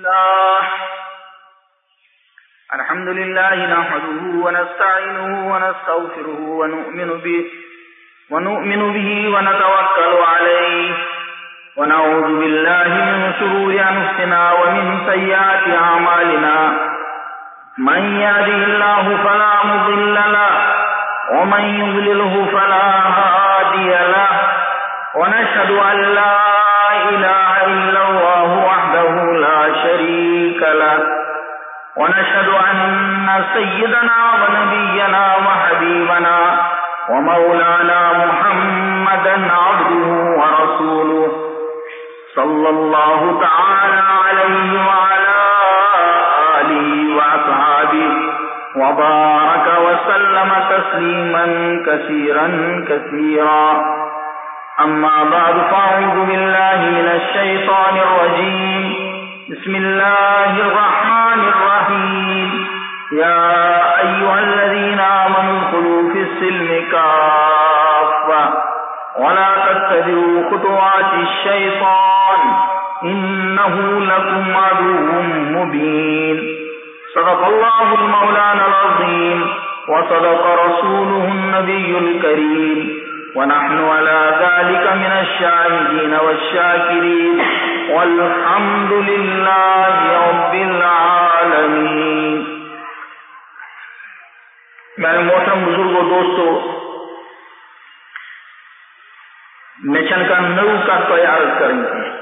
الحمد لله نحمده ونستعينه ونستغفره ونؤمن به ونتوكل عليه ونعوذ بالله من شرور أنفسنا ومن سيئات أعمالنا من يهده الله فلا مضل له ومن يضلله فلا هادي له ونشهد أن لا إله إلا الله وحده لا شريك له ونشهد أن سيدنا ونبينا وحبيبنا ومولانا محمدا عبده ورسوله صلى الله تعالى عليه وعلى آله وأصحابه وبارك وسلم تسليما كثيرا كثيرا أما بعد فأعوذ بالله من الشيطان الرجيم بسم الله الرحمن الرحيم يا أيها الذين آمنوا ادخلوا في السلم كافة ولا تتبعوا خطوات الشيطان إنه لكم عدو مبين صدق الله المولانا العظيم وصدق رسوله النبي الكريم ونحن على ذلك من الشاهدين والشاكرين والحمد لله رب العالمین۔ میرے محترم بزرگوں دوستو، میں چند کا نو کت تہ عرض کریں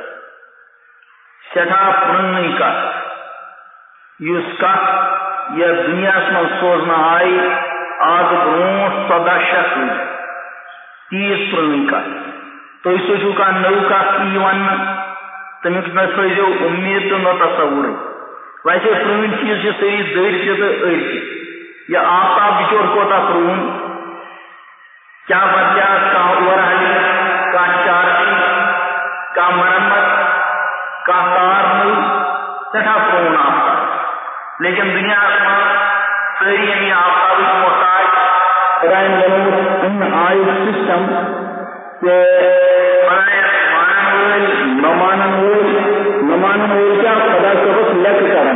سٹھا پرانی کت اس کت یہ دنیا من سوزنا آئی آج برونٹ 1400 تیس پرانی کت تھی سوچو کا نو کت ای ون تمیک نہ تھو امید تو نہ تصور۔ ویسے پرون چیز ساری دٔرۍ تہِ تہٕ أڑۍ تہِ۔ یہ آفتاب بچور کوتا پرون، کیا بدلیا کانٛہہ اورحلی، کانٛہہ چارجی، کانٛہہ مرمت، کانٛہہ تار نٔو، سٹھا پرون آفتاب۔ لیکن دنیا من ساری یعنی آفتابٕچ محتاج خدایَن بنووُکھ اَمہِ آیُک سسٹم کہ مانن وول کیا خدا صبح لیک کرن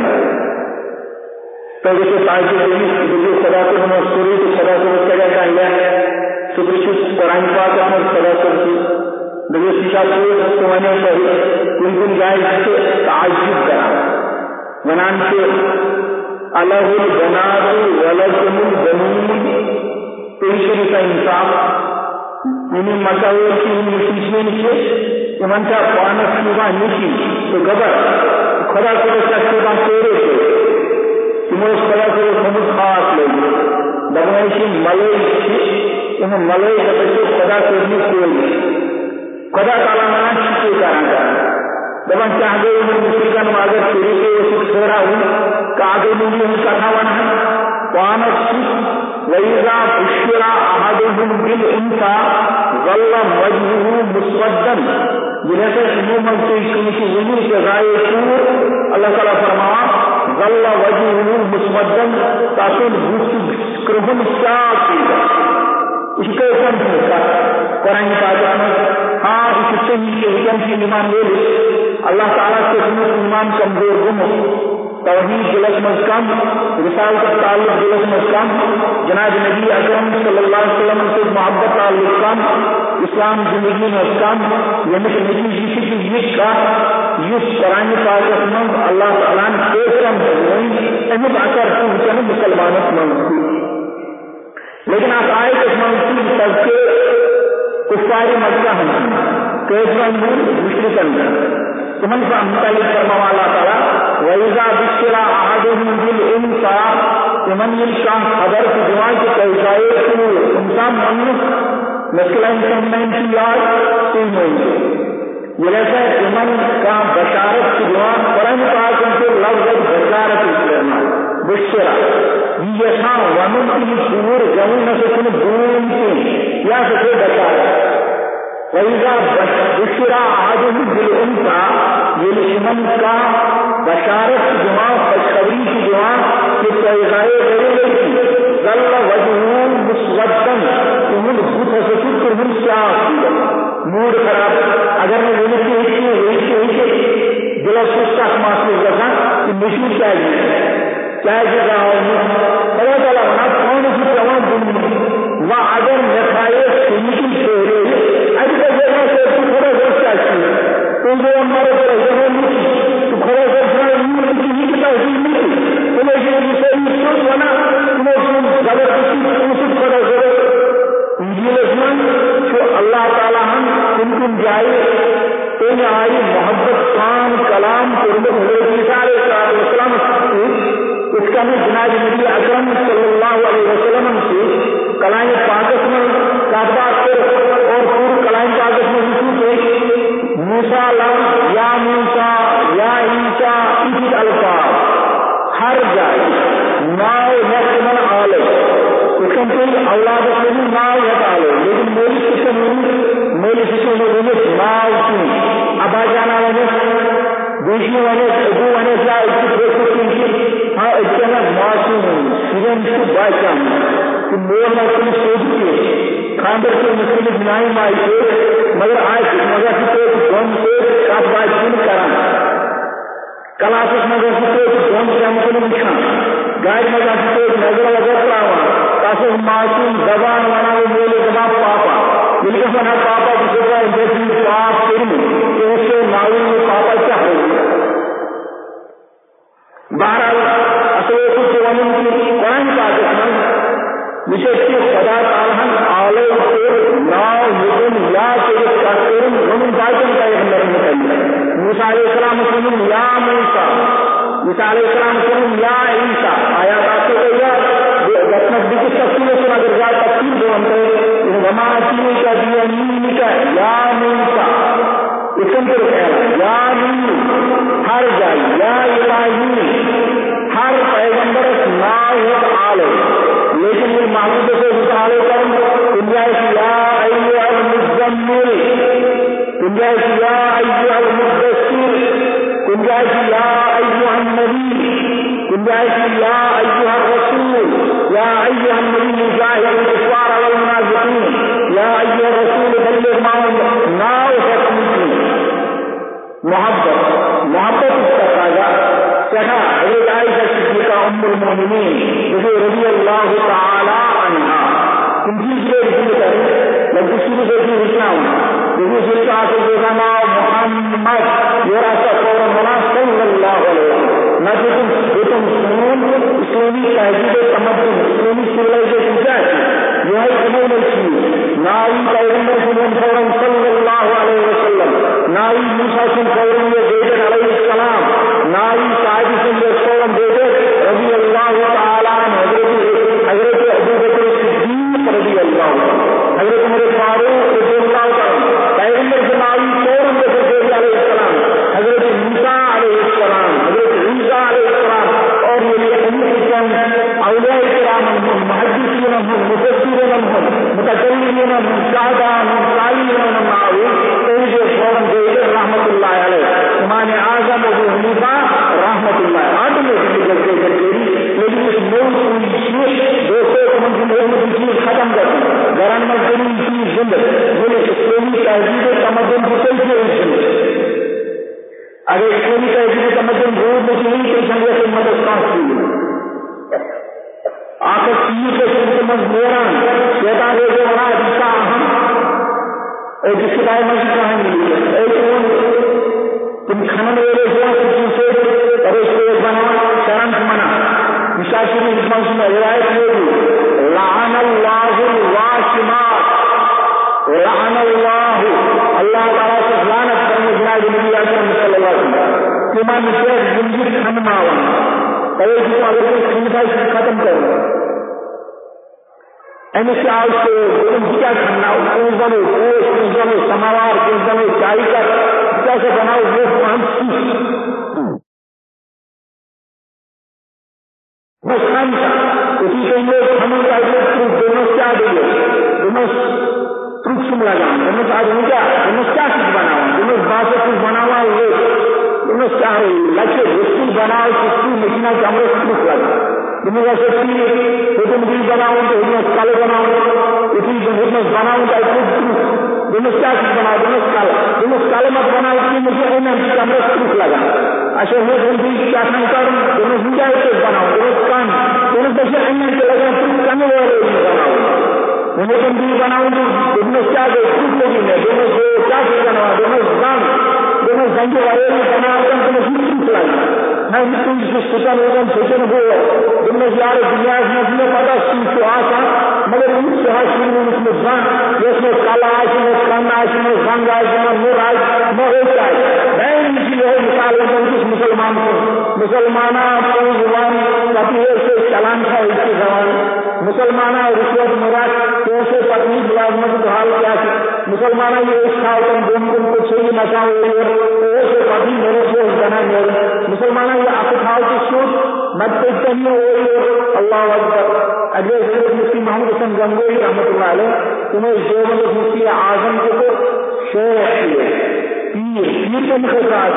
تو جیسے تاکہ خدا صبح سوری تو خدا صبح کیا چاہیے صبح قرآن پاک میں خدا صبح دیکھو شیشا تو میں کن جائے سے تعجب کرا ونان سے الہ البنات ولکم البنون تیسری کا انصاف انہیں مساوی کی نشین سے من کا پانس کی نشی تو گبر خدا کو چکے بان تیرے سے تمہیں خدا کو خمس خاص لے دبنائشی ملئی انہیں ملئی بچے خدا کو نہیں کوئی خدا تعالیٰ منا چکے کرنا دبن چاہتے انہیں مشرکان ماگر تیرے کے سکھ سورا ہوں کہ آگے مجھے ان کا تھاوان ہے پانس وَإِذَا بُشِّرَ أَحَدُهُم بِالْأُنثَىٰ ظَلَّ وَجْهُهُ مُسْوَدًّا جنہیں عموماً کوئی کسی وجود سے غائب شور اللہ تعالیٰ فرمایا ظَلَّ وَجْهُهُ مُسْوَدًّا تاکہ کرہن شاکرا اس کو سمجھتا قرآن پاک میں ہاں اس صحیح کے حکم کی ایمان لے لے اللہ تعالیٰ سے ایمان کمزور گم توحید دلت میں کم، رسالت کا تعلق دلت میں کم، جناب نبی اکرم صلی اللہ علیہ وسلم سے محبت تعلق کم، اسلام زندگی میں کم، یعنی کہ نبی جیسی کی یہ کا یہ قرآن پاک میں اللہ تعالیٰ نے کم ہوئی اہم اثر پہنچانے مسلمانوں میں لیکن آپ آئے کہ منصوب سب کے کفار مکہ ہیں کیسرا مشرکن تمن کا متعلق فرما اللہ تعالیٰ وَإِذَا بُشِّرَ أَحَدُهُم بِالْأُنثَىٰ تمن کا خبر کی دعا کی کیسائے تو انسان منف مسئلہ انسان کی یاد تین ہوئی یہ ایسا تمن کا بشارت کی دعا قرآن پاک سے لفظ بشارت کرنا بشرا یہ ہاں ونن کی دور جمع سے کن دون کی یا سے بشارت وَإِذَا بُشِّرَ أَحَدُهُم بِالْأُنثَىٰ یہ تمن کا بشارت کی دعا خوشخبری کی دعا کہ پیغائے ضرور کی ظل وجہ مسودن تمہیں بھوت ہے سکر ہم کیا موڈ خراب اگر میں دل کی دل سستا محسوس کرنا مشہور کیا جگہ اللہ تعالیٰ ونان پانس پیوان دن و اگر نتائج سنتی چھوڑے اب کا جگہ سے تو خدا گوشت چاہیے تو جو ہمارے جگہ نہیں تو خدا گوشت نہیں کی تحصیل نہیں تمہیں جو مسئلہ سوچ بنا تمہیں زبردستی کوشش خدا ضرورت انجیل اسمان جو اللہ تعالیٰ ہم تم جائے تو آئی محبت خان کلام قربت حضرت عیسیٰ علیہ السلام اس کا میں جناب نبی اکرم صلی اللہ علیہ وسلم سے کلام پاکس میں کاتبات کر اور پور کلام پاکس میں رسول سے موسیٰ یا موسیٰ یا عیسیٰ اسی الفاظ ہر جائے ناؤ نقمن آلے اسم کوئی اولاد سے بھی ناؤ ہٹا لے لیکن میری سکم میں ناؤ کی ابا جانا دیشی ابو کیا ہاں اتنا معصوم سیرن سے باچا کہ مور تم سوچ کے خاندر کے مختلف نائی مائی سے مگر آج مگر سے گم سے کب بات نہیں کرا کلاسس مگر سے گم سے ہم کو نشان گاڑی مگر سے نظر لگا پڑا تاسو معصوم زبان والا بولے جناب پاپا بالکل بنا پاپا کسی کا انٹرفیو پاپ کرنے کہ اس سے ناول میں پاپا کیا ہوگا بہرحال اصل قرآن پاک میں विशेष सदा तालहन आलो से नाव युगन या के काकरम हम बाजन का अंदर में मूसा अलैहिस्सलाम सुन या मूसा मूसा अलैहिस्सलाम सुन या ईसा आया बात तो या रत्न की तफसीर सुना कर जा तफसीर जो हमने वमाती का दिया नी का या मूसा इसम पर कह या नी हर जाए या इलाही हर पैगंबर नाव आलो लेकिन ये महमूद से मुताले कर गुंजाइश या अय्युहल मुज़म्मिल गुंजाइश या अय्युहल मुद्दस्सिर गुंजाइश या अय्युहन नबी गुंजाइश या अय्युहर रसूल या अय्युहन नबी मुजाहिदुल कुफ़ार वल मुनाफ़िक़ीन या अय्युहर रसूल बल्लिग़ मा नाव हक़ी मोहब्बत इसका ताजा कहा हज़रत आयशा सिद्दीक़ा उम्मुल मोमिनीन जो रज़ी अल्लाह ताला अन्हा उनकी जो जिक्र करें लफ्ज़ शुरू से भी इस्लाम जो जिक्र से देखा नाम मोहम्मद ये रास्ता फौरन होना सल्लल्लाहु अलैहि वसल्लम न कि तुम सुनून इस्लामी तहजीब तमद्दुन इस्लामी सिविलाइजेशन क्या है यह कबूल की नाई पैगंबर सुनून फौरन सल्लल्लाहु अलैहि वसल्लम नाई मूसा सुन फौरन ये डेविड अलैहिस्सलाम नाई साहिब सुन ये फौरन डेविड रज़ी अल्लाह ताला हज़रत अबू बकर सिद्दीक़ रज़ी अल्लाह हज़रत उमर फारूक रज़ी अल्लाह पैगंबर के नाई फौरन डेविड अलैहिस्सलाम हज़रत मूसा अलैहिस्सलाम हज़रत ईसा अलैहिस्सलाम और ये उम्मत औलिया किराम मुहद्दिसीन मुफस्सिरीन मुतकल्लिमीन मुशाहिदीन मुसालिमीन नाऊ तो फौरन डेविड रहमतुल्लाह अलैह इमाम आज़म अबू हनीफा रहमतुल्लाह लेकिन इस मूल दोस्तों चीज खत्म कर गरम मजदूरी चीज जिंदगी बोले इस्लामी तहजीब तमद्दुन को कैसे अगर इस्लामी तहजीब तमद्दुन रोड में नहीं तो संगत से मदद कहाँ आखिर चीज के सिलसिले मेरा शैतान है जो बड़ा जिसका अहम और जिसके बारे में कहाँ मिली तुम खनन वेले हुआ से और उसको बना शरण मना विशाखी इस्माइल में रिवायत होगी लानल्लाहुल वाशिमात लानल्लाहु अल्लाह ताला से लानत करने जनाब नबी अकरम सल्लल्लाहु अलैहि वसल्लम कि मैं शेख जिंदगी खनमावा कहे कि अगर कोई खनता खत्म करो ऐसे क्या उसको तुम क्या खनना उस बनो कोष उस बनो समावार उस बनो चाय का कैसे बनाओ वो उसी के लिए हम दोनों क्या देंगे दोनों ट्रुक्स लगा दोनों आदमी क्या दोनों क्या चीज बनाओ दोनों बात से कुछ बनावा वो दोनों क्या लक्ष्य वस्तु बनाओ किसकी मशीना कैमरे ट्रुक लगा दोनों का शक्ति तो तुम भी बनाओ तो हिम्मत काले बनाओ उसी हिम्मत बनाओ का दोनों क्या चीज बनाओ दोनों काले मत बनाओ कि मुझे कैमरे ट्रुक लगा اچھا وہ زندگی کیا کروں دونوں گنجائش بناؤ دونوں کان دونوں بچے انہیں کے لگا پھر کمی والے بناؤ انہیں تم بھی بناؤں گی دونوں کیا گئے خود لگی میں دونوں کو کیا بنوا دونوں زنگ والے بنا کر دونوں ہی چلائی میں تم سے سکن ہوگا سوچن ہو دونوں یار دنیا میں پتا سیکھ تو آسا مگر ان سے حاصل میں اس میں زن اس میں کالا آشی میں کن آشی میں زنگ آشی میں نور آشی میں ہوتا ہے میں اسی ہے مثال کس مسلمان کو مسلمانہ کوئی زبان پتی سے چلان تھا اس کی زبان مسلمانہ رشوت مراد کیسے پتنی ملازمت حال کیا مسلمانہ یہ اس سال تم دن دن کو چھ نشا سے پتی میرے سے بنا میرے مسلمانہ یہ اقتحال کی سوچ مدد کرنے اللہ اکبر اگلے حضرت مفتی محمد حسن گنگوہی رحمۃ اللہ علیہ انہیں دیوبند مفتی اعظم کو شیخ کیے پیر کے مخصوص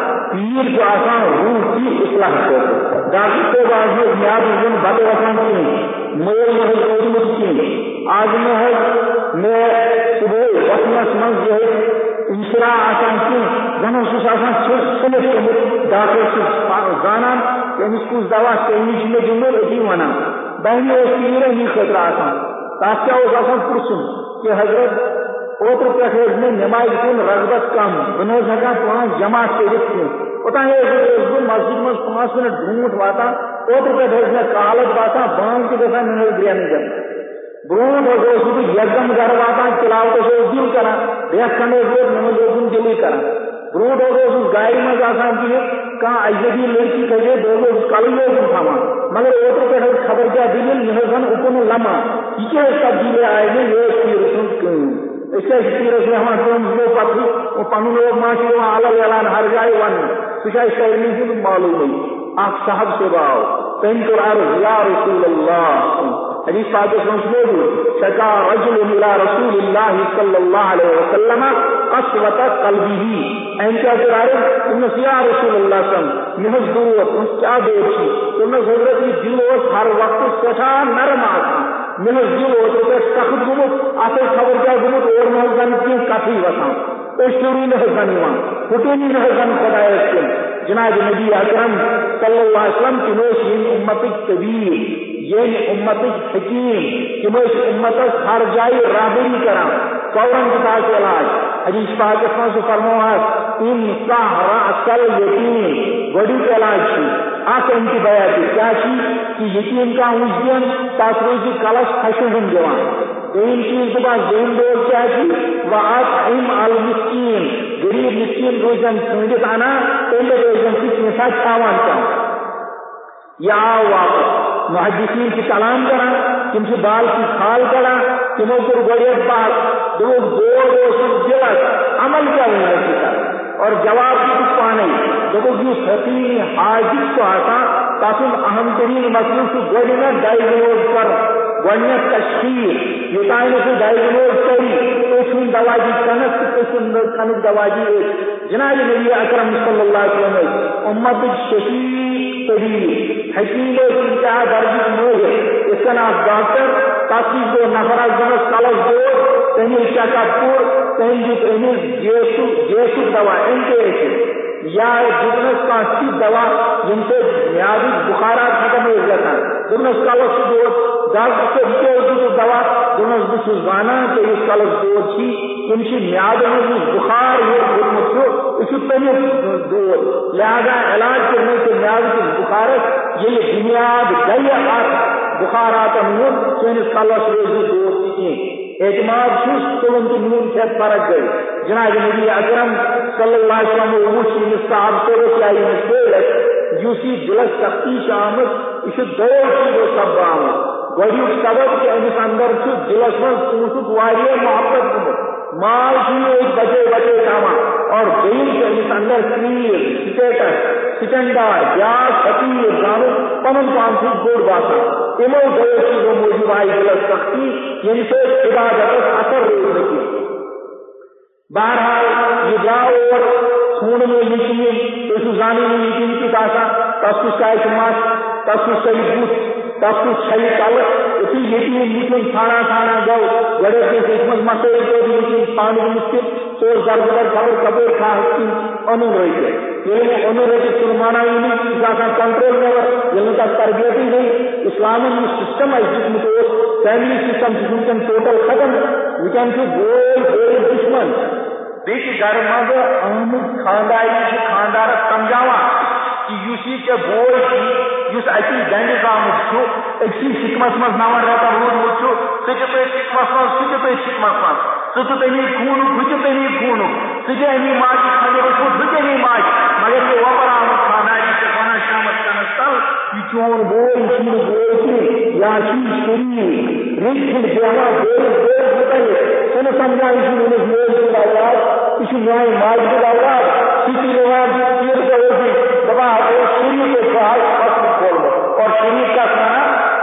پیر جو آسان روح کی اصلاح کو ڈاکٹر کے بعد میں میاد الدین بات وسان کی میل محض کی آج میں ہے میں صبح وسمس منز جو ہے انشرا آسان کی زنوں سے آسان سلس کے ڈاکٹر سے زانان کہ اس کو دوا سینیش میں جمعر عجیب ہونا بہنی اس کی میرے ہی خطرہ آسان تاکہ کیا اس آسان پرسن کہ حضرت اوتر پہ میں نماز کن رغبت کم بنوز ہکا پانچ جماعت کے رکھتے ہوتا ہے مسجد میں 5 منٹ ڈھونٹ واتا اوتر پہ میں کالت واتا بانگ کے جیسا نماز دیا نہیں کرتا برونٹ اور دوست بھی یکدم گھر واتا چلاو تو سے دل کرا بیس کھنے سے نماز دن دلی کرا برونٹ اور دوست گاڑی میں آسان کی ہے کہاں اجدی لڑکی کہے دو لوگ کل لوگ تھاما مگر اوتر پہ خبر کیا دل نہزن اکن لما یہ تبدیلی آئے گے یہ کی رسول کیوں اس کے رسول ہمارے قوم کو پتہ وہ پنو لوگ ماشی وہاں الگ اعلان ہر جائے ون سچائی شہری سے معلوم ہوئی آپ صاحب سے باؤ پینٹ العرض یا رسول اللہ حدیث پاک موجود شکا رجل الى رسول اللہ صلی اللہ علیہ وسلم قسوۃ قلبہ این کیا کرارے تم نے یا رسول اللہ صلی اللہ محض ضرورت اس کیا دیر تھی تم نے ضرورت کی دل اور ہر وقت سٹھا نرم آتا محض دل اور سخت گمت اصل خبر کیا گمت اور محضن کی کافی وسان اشتری محضن ایمان حکمی محضن خدا اسکن جناب نبی اکرم صلی اللہ علیہ وسلم کی نوش یہ امت کبیر یہ امت حکیم کہ میں اس امت ہر جائے رابری کرا فوراً بتا کے علاج حدیث پاک اس میں سے فرمایا ان صح رأس الیتیم بڑی کے علاج تھی آخر ان کی بیعتی کیا تھی کہ یتیم کا حجین تاثروزی کلش خشن جوان دین چیز کے بعد دین دور کیا تھی وَأَطْعِمْ الْمِسْكِينَ غریب مسکین روزن سنجت آنا پہلے روزن کچھ نشا چھاوان چاہوں یا واپس محدثین کی کلام کرا تم سے بال کی کھال کرا تموں کو گڑیت بات دو دلت عمل کیا ہونا چاہتا اور جواب کی کچھ پانے جب جو حقیقی حاجت کو آتا تاکہ اہم ترین مسئلہ سے گوڑینا ڈائیگنوز کر گوڑینا تشخیص یہ کائنے سے ڈائیگنوز کری پیشن دواجی کنک پیشن کنک دواجی جناب نبی اکرم صلی اللہ علیہ وسلم امت شفیق طبیب حکیم انتہا درجی موہ اس کا نام ڈاکٹر تاکہ جو نفرہ جنس کالج دور تہنی چاکا پور تہنی جیسو دوا انٹیشن یا جنس کا سی دوا جن سے میادی بخارات ختم ہو جاتا جنس کالج دور ڈاکٹر سے جو دوا جنس بسوزانا کہ اس کالج دور تھی ان کی میاد میں بخار ہو اسی پہلے دور لہذا علاج کرنے کے میاد کی بخارت یہ بنیاد گئی بخارات نون سینس کالج روزی دور تھی اعتماد چھوس تو ان کی نون سے فرق گئی جناب نبی اکرم صلی اللہ علیہ وسلم وشی مستعب سے رسائی مسئلت یوسی دلس سختی شامت اسے دور کی وہ سب آمد گوڑی سبب کہ انس اندر چھو دلس من سوسک واری محبت کو مال کی ایک بچے کاما اور دین کے انس اندر کریر سٹیٹس سٹنڈار بیاس حقیر جانو پمن پانسی گوڑ باسا انہوں گئے چیزوں موجود آئی دلس سختی یعنی سے عبادت اثر روز نکی بہرحال یہ جاؤ اور سون میں یقین اس زانی میں یقین کی تاسا تاسو شاید ماس تاسو صحیح بوت تاسو صحیح کالت اسی یقین یقین تھانا گو گڑے کے حکمت مسئلے کو بھی یقین پانی مشکل سور درگدر خبر کبیر کھا حقیم انہوں رہی ہے یہ آنریٹی سلمانہ کنٹرول نیبر یل تک تربیتی گئی اسلام سسٹم دیکھمت فیملی سسٹم ونکن ٹوٹل ختم ونکن بوڑ دشمن بیٚیہِ گھر مز آمد خانداری خاندارس سمجھاوان کہ اس یہ بوڑ اس اکی گنڈ آمت اکسی شکمس مز 9 رٮ۪تن روٗدمُت سُہ تہِ تٔتھۍ شکمس مز سُہ تہِ تٔتھۍ شکمس مز سُہ تہِ تمی خوٗنُک ہُہ تہِ تمی خوٗنُک سُہ تہِ امی ماجہِ کھنڈ وچھمُت ہُہ تہِ امی ماجہِ مگر یہ وۄپر آمُت خانداری چھِ ونان شامس کھنس تل یہ چون بوڑ یہ چھُنہٕ بوڑ کینٛہہ یا چھی شریٖف رٕتۍ چھِنہٕ بیٚہوان بوڑ متعلق ژٕ نہٕ سمجھان یہِ چھُ میٲنِس مٲلۍ سُنٛد اولاد یہِ چھُ میانہِ ماجہِ ہُنٛد اولاد سُہ تہِ نِوان تیٖر پٲٹھۍ دپان شریٖف بہت فصل کھولمُت اور شریٖف کا کھانا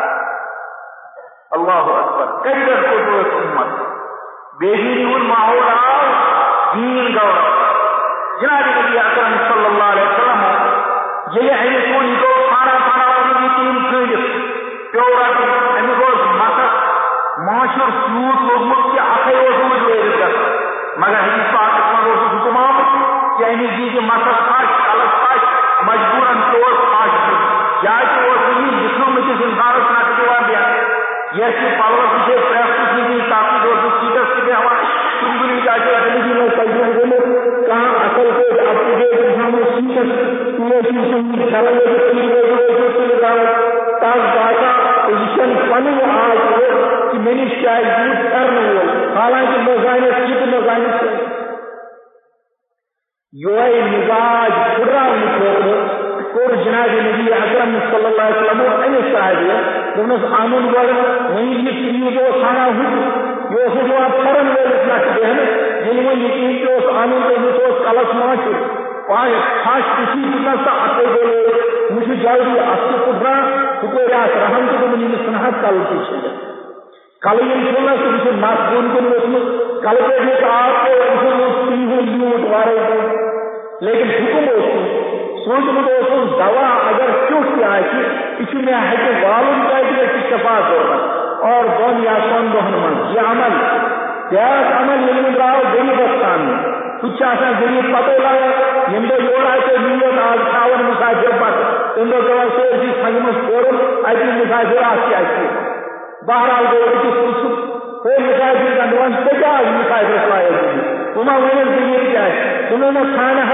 اللہ اکبر کتر قدوت امت بے دینی ہند ماحول آؤ دین گور جناب نبی اکرم صلی اللہ علیہ وسلم یہ امس ون یہ گو کھانا کھانا تین کھلس پیو رٹ امس گوس متس معاشر سیوت لوگمت کہ اکھے روز ویرت گھر مگر حدیث پاکس من حکم آمت کہ امس دیجیے متس پھش کلس پھش مجبورن طور پھش یا لکھنؤمتس انسانس نقل دِوان دِنہٕ یس پلوس وچھے پریس کی تاکہ سیٹس تہ بیہوان کن کن جائے زندگی میں تجربہ گومت کہاں اصل پہ اپ ٹو ڈیٹ انسانوں سیٹس تاز باسا پوزیشن پن آج کہ میں نے شاید یوز کرنے وول حالانکہ مزانس یہ مزانس یہ مزاج پھٹراؤن اور جناب نبی اکرم صلی اللہ علیہ وسلم امس صحابی دس آمن گوڑ وہیں یہ چیز سانا ہوں یہ پھرن ویلس نقل دہن یل وہ یہ چیز آمن تو امس کلس ماشر پھش کسی دس تو اتے بولے مجھے جلدی اصل پھٹرا ہکور رحم تو دن یہ سنحت کل کی کل یہ چھوڑنا تو مجھے مت بون کن وسمت کل پہ آپ کو یوٹ وارے لیکن حکم سوچمت دوا اگر کیوٹ یہ مے ہکہ والن کتنے شفا ضرورت اور دون یا 3 دہن من یہ عمل بیاکھ عمل یل درو غریبس تان سہ غریب پتہ لگا یم دہ یور آتے نیت آج تھاون مسافر پتہ تم دہ پیوان سرسی سنگ مز پورن اتہ مسافر کیا بہرحال گو أکس پوچھ مسافر کا دپان ژے کیٛاہ آز مسافرس لایق تم ما ونس غریب کیا تمو ما کھانا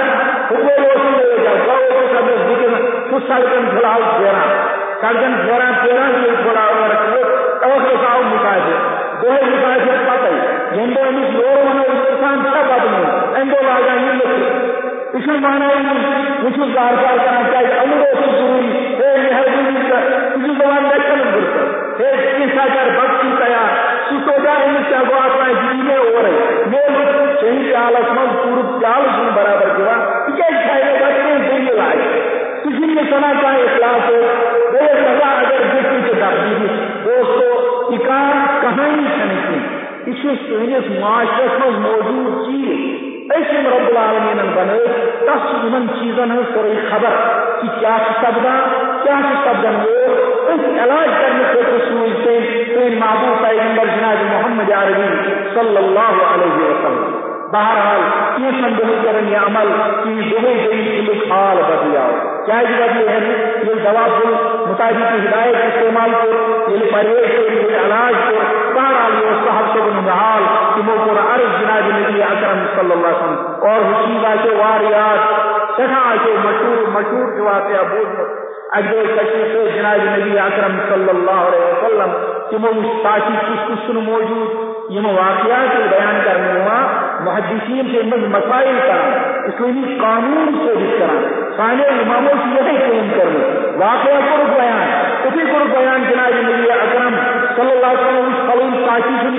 سڑکن فی الحال پھیران سڑکن پھیران یہ تھوڑا توقع آو مسافر دہے مسافر پتہ یم دہ امس یور ونو انسان چھ بدم ام دہ لاگان یہ مانا بہت گار کار کران کیا امر ضروری ہے مہربانی کر بہت دپان گھن برس ہے کینسا کر بچی تیار سہ سوچا امس کیا گو آسان جی مے اورے مے چین پیالس من پور پیال برابر دان یہ دلیل آئے کسی نے سنا چاہے اخلاص ہو بے سزا اگر دیکھیں تو تبدیلی دوستو یہ کہانی چھنی یہ سنس معاشرس مز موجود چیز اسم رب العالمین بن تس ان چیزن سوری خبر کہ کیا سپدان کیا سپدن اس علاج کرنے خاطر سوچتے تین محبوب پیغمبر جناب محمد عربی صلی اللہ علیہ وسلم بہرحال یہ سمجھ کریں یہ عمل کہ دونوں گئی حال بدلاؤ کیا بدلے ہیں یہ دوا کو مطابق ہدایت استعمال کو یہ پرہیز کو یہ علاج کو بہرحال یہ صاحب کو نحال تمو کو عرض جناب نبی اکرم صلی اللہ علیہ وسلم اور حسیبہ کے واریات سٹھا کے مشہور جو آتے ابود اجدر تشریف جناب نبی اکرم صلی اللہ علیہ وسلم تمو ساتھی کچھ موجود یہ واقعات بیان کرنے ہوا محدثین کے اندر مسائل کرنا اسلامی قانون سے بھی کرنا سانے اماموں سے یہی قائم کرنا واقعہ کو بیان اسی کو بیان جناب نبی اکرم صلی اللہ علیہ وسلم اس قانون ساتھی سن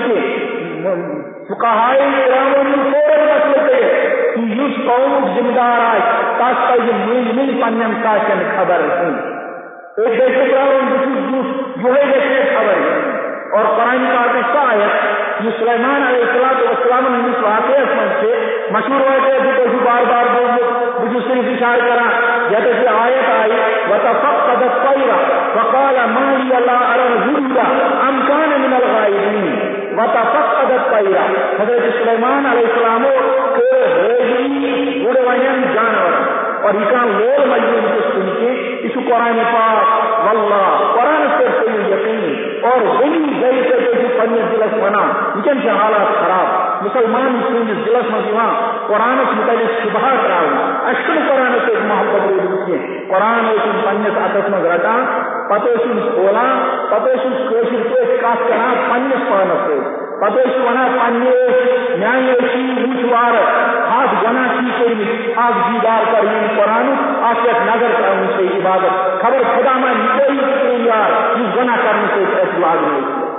کے فقہائے کراموں نے فوراً مسئلہ کرے کہ اس قوم ذمہ دار آئے تاک کا یہ مل پنم ساتھن خبر ہے ایک دیکھے جو ہے دیکھے خبر ہے اور قرآن پاک میں شاید یہ سلیمان علیہ السلام نے اس واقعہ سے مشہور واقعہ جو بار بار مجھے صرف اشارہ کرا جیسے کہ آیت آئی وَتَفَقَّدَ الطَّيْرَ وَقَالَ مَا لِيَ لَا أَرَى الْهُدْهُدَ أَمْ كَانَ مِنَ الْغَائِبِينَ وَتَفَقَّدَ الطَّيْرَ حضرت سلیمان علیہ السلام کے بڑے ونین جانور اور یہ کہاں لول مجبور کو سن کے اس قرآن پاک واللہ قرآن سے کوئی یقین اور وہی گئی سے کوئی پنی دلس بنا لیکن سے حالات خراب مسلمان سنس دلس مزا قرآن متعلق شبہ تراؤن اشکن قرآن سے محبت روزی قرآن پنس اتس مز رٹان پتہ کھولان پتہ قشر پہ کت کران پنس پانس سے پتہ ونان پنہ میانہ وچوار ہاتھ گناہ کی کر آگ دیدار کر قرآن ات پہ نظر تراؤن سے عبادت خبر خدا ما کوئی یار یہ گناہ کرنے سے لاگنے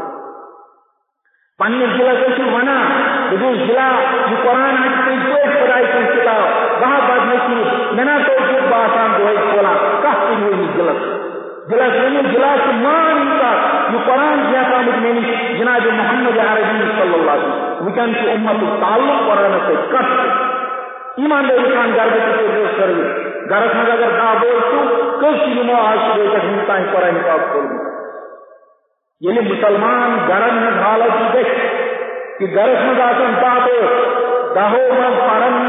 پنس دلس ونان بس ضلع یہ قرآن خدائے سن کتاب وہاں بد نصیب منا تو باسان دہے کھولان کت دلس دلس ونو ضلع مان یہ قرآن جیسا میری جناب محمد عربی صلی اللہ علیہ وسلم ونکن امت تعلق قرآن سے کٹ ایمانداری سان گھر بچ کر گھرس مز اگر دا بول کس یمو آج صبح تین قرآن پاک کھولمت یل مسلمان گھرن ہز حالت گھر کہ گھرس مز بات دہو من پڑھن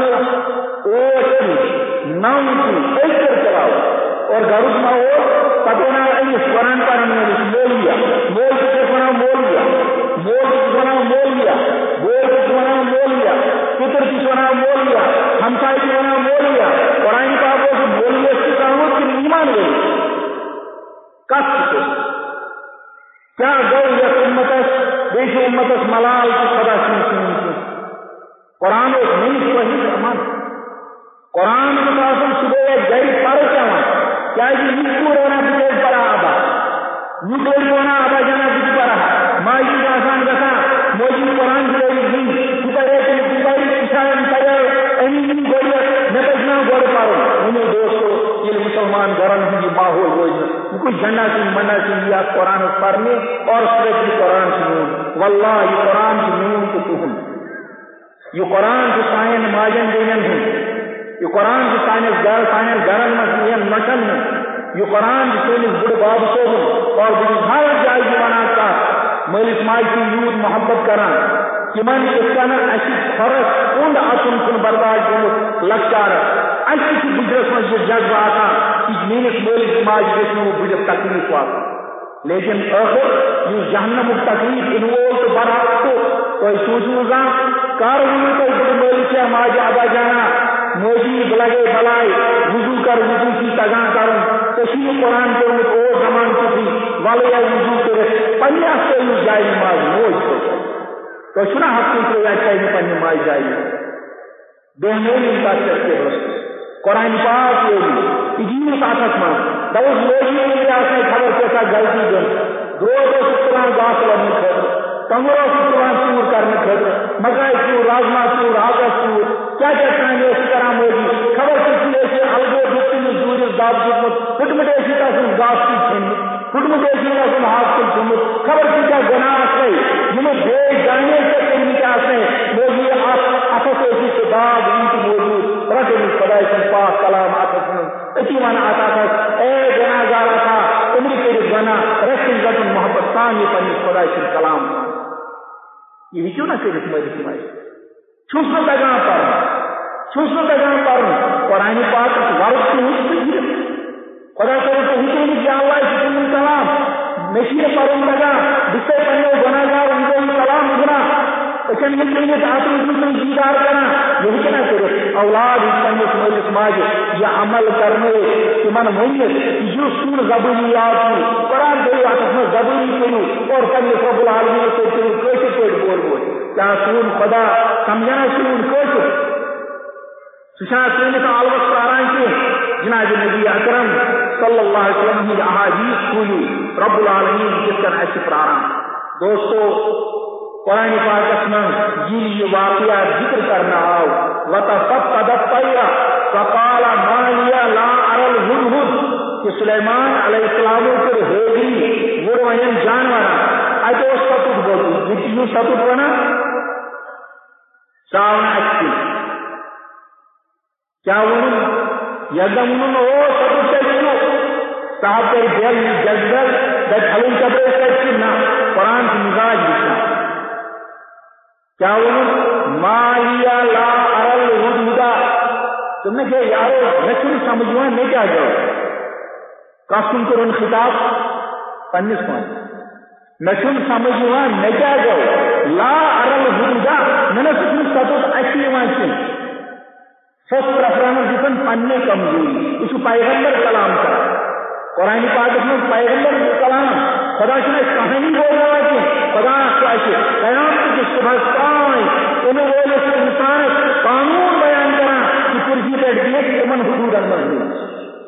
8 9 چلاؤ اور گھرس ماحول پتہ امس قرآن پڑھن مولیا مول کس ونان مولیا مول کس ونان مولیا بول کس ونان مولیا پتر کس ونان مولیا ہمسائے کس ونان مولیا قرآن پاک مولیا کی کہاوت کہ ایمان گئی کت کیا گو یس امتس بیش امتس ملال کی خدا سن قرآن ایک نئی صحیح امان قرآن کے پاس صبح گئی پڑھ کیا یہ رونا بچے پڑا آبا یہ رونا آبا جانا بچ پڑا مائی آسان گسا موجود قرآن کی دوستوں یہ مسلمان گھرن ہندی ماحول روز کوئی جنا سن منا سن یا قرآن پڑھنے اور صرف قرآن سنون واللہ یہ قرآن سنون کو تہم یہ قرآن کو سائن ماجن دینن ہوں یہ قرآن کو سائنس گرن میں نشن ہوں یہ قرآن سینس بڑ باب صوب اور ہر جائے بنا کا مالس ماج کی یوت محبت کران تمن کن فرق کن اچن کن برداشت لکچار اچھے بجرس مجھ یہ جذبہ آتا میرس مالس ماج گھو بجر تکلیف وات لیکن آخر یہ جہنم تکلیف انوول تو برحق تو سوچو گا کر تو مالس ماج آبا جانا موجی لگے بلائی وضو کر وضو کی تگان کرن تشریح قرآن کے اور زمان کی تھی والے وضو کر پنیا سے جائے نماز موج تو سنا حق کو چاہیے پنی ماج جائے بہنولی انتاز کے قرآن پاک ہوگی تجیل طاقت مان دوز موجی آسے خبر کیسا غلطی دن دو قرآن باس لگنے خبر کمروں سے قرآن چور کرنے خبر مکائی چور راجما چور آگا چور کیا کہتے اس طرح موجی خبر کسی ایسے الگو دکھتی میں دور داد جتمت پھٹمٹیسی کا سن داد کی چھن پھٹمٹیسی کا سن ہاتھ کی چھنت خبر کی کیا گناہ سے جنہیں بے جانے سے کہیں کیا سے موجی افس ایسی سے داد ان کی موجود رجل خدای سن پاک کلام آتا سن اتیمان آتا تھا اے گناہ گارا تھا عمری کے گناہ رسل زدن محبت ثانی پنی خدای سن کلام یہ کیوں نہ کرے تمہاری سمائی چھوسو تگاں پر قرآن پاک ورد کی خدا کرے تو حکم کیا ہوا ہے کلام نشیر پڑھوں لگا جس سے پڑھنے گناہ گار ان کو کلام گنا اچھن یہ چاہیے آپ کو دیدار کرنا یہ کیا کرے اولاد اس مجلس ماج یہ عمل کرنے تمن محیط جو سور زبونیات کی قرآن دے آتا میں زبونی کروں اور پڑھنے رب العالمین سے کروں کیسے پیٹ بول کیا سون خدا سمجھنا سون کیسے سشاہ سینے کا آلوت کاران کے جناب نبی اکرم صلی اللہ علیہ وسلم کی احادیث کھولی رب العالمین جس کا ایسی پراران دوستو قرآن پاک اسمن یہ واقعہ ذکر کرنا آؤ وَتَفَقَّدَ الطَّيْرَ فَقَالَ مَا لِيَ لَا أَرَى الْهُدْهُدْ کہ سلیمان علیہ السلام پر ہوگی وروین جانورا اجو ستوت بولو ویٹیو ستوت بنا ساونا اچھی کیا ونن یدمن او ستوت چلو صاحب پر دل جذبل در حلون کبر سے نہ قرآن کی مزاج دکھا کیا ونن ما لیا لا ارل الهدى تم نے کہ یارو میں چھن سمجھوان میں کیا گو کاسن کرن خطاب پنس پان میں چھن سمجھوان میں کیا گو لا ارل حدودا میں نے سکن سطوت اچھی وانچن سوچ پرفرانس دیتن پننے کمزوری اسو پیغمبر کلام کرا قرآن پاک میں پیغمبر کلام خدا سے کہانی بول رہا ہے خدا سے قیامت کی صبح تائیں انہیں وہ انسان قانون بیان کرا کہ کرسی پہ دیے کہ من حدود المظلوم